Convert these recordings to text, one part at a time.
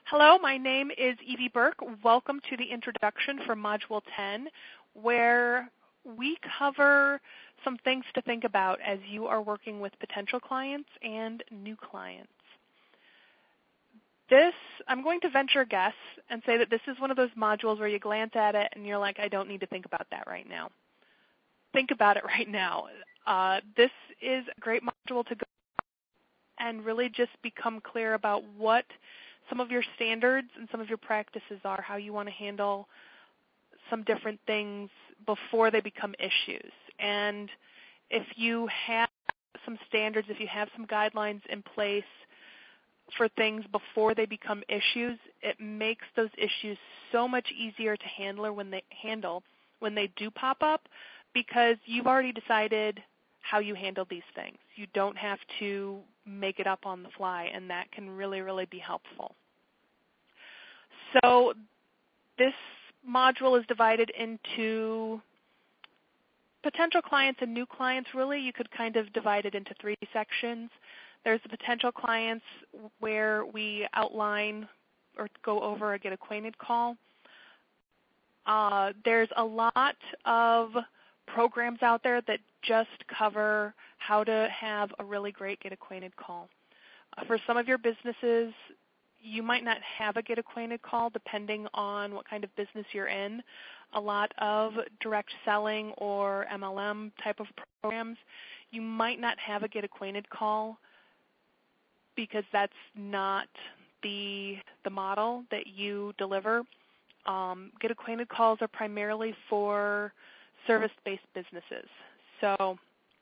Hello, my name is Evie Burke. Welcome to the introduction for Module 10, where we cover some things to think about as you are working with potential clients and new clients. I'm going to venture a guess and say that this is one of those modules where you glance at it and you're like, I don't need to think about that right now. Think about it right now. This is a great module to go and really just become clear about what some of your standards and some of your practices are, how you want to handle some different things before they become issues. And if you have some standards, if you have some guidelines in place for things before they become issues, it makes those issues so much easier to handle when they do pop up, because you've already decided how you handle these things. You don't have to make it up on the fly, and that can really, really be helpful. So this module is divided into potential clients and new clients. Really, you could kind of divide it into three sections. There's the potential clients, where we outline or go over a get acquainted call. There's a lot of programs out there that just cover how to have a really great get acquainted call. For some of your businesses, you might not have a get acquainted call depending on what kind of business you're in. A lot of direct selling or MLM type of programs, you might not have a get acquainted call because that's not the model that you deliver. Get acquainted calls are primarily for service-based businesses. So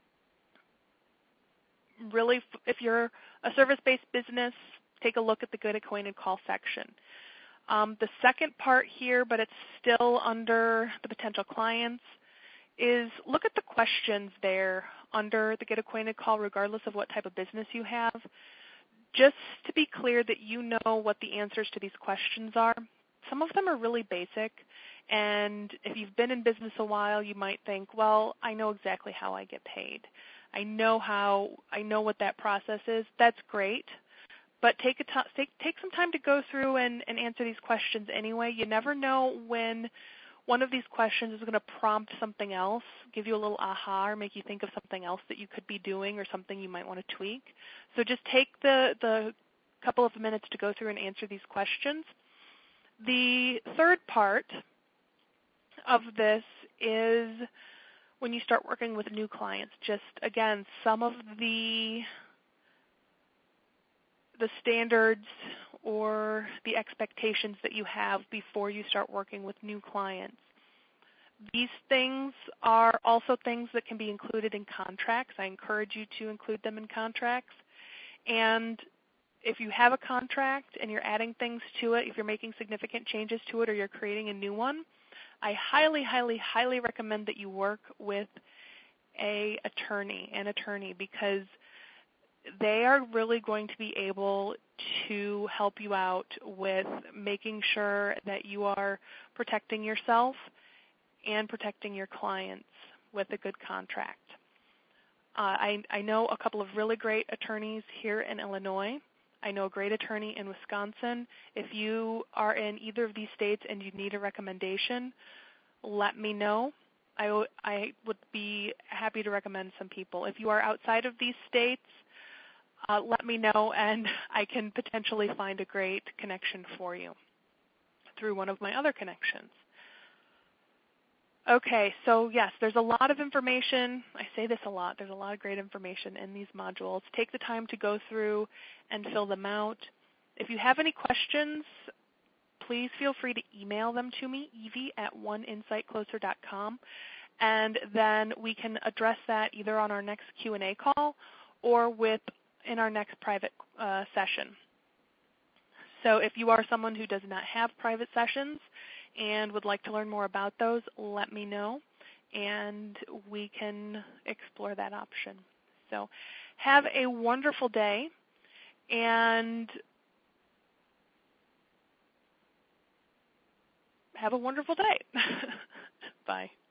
really, if you're a service-based business, take a look at the get acquainted call section. The second part here, but it's still under the potential clients, is look at the questions there under the get acquainted call, regardless of what type of business you have, just to be clear that you know what the answers to these questions are. Some of them are really basic, and if you've been in business a while, you might think, well, I know exactly how I get paid. I know what that process is. That's great. But take some time to go through and answer these questions anyway. You never know when one of these questions is going to prompt something else, give you a little aha, or make you think of something else that you could be doing or something you might want to tweak. So just take the couple of minutes to go through and answer these questions. The third part of this is when you start working with new clients. Just, again, some of the standards or the expectations that you have before you start working with new clients. These things are also things that can be included in contracts. I encourage you to include them in contracts. And if you have a contract and you're adding things to it, if you're making significant changes to it or you're creating a new one, I highly, highly, highly recommend that you work with an attorney, because they are really going to be able to help you out with making sure that you are protecting yourself and protecting your clients with a good contract. I know a couple of really great attorneys here in Illinois. I know a great attorney in Wisconsin. If you are in either of these states and you need a recommendation, let me know. I would be happy to recommend some people. If you are outside of these states, let me know, and I can potentially find a great connection for you through one of my other connections. Okay, so yes, there's a lot of information. I say this a lot. There's a lot of great information in these modules. Take the time to go through and fill them out. If you have any questions, please feel free to email them to me, evie@oneinsightcloser.com, and then we can address that either on our next Q&A call or in our next private session. So if you are someone who does not have private sessions and would like to learn more about those, let me know, and we can explore that option. So have a wonderful day, and have a wonderful day. Bye.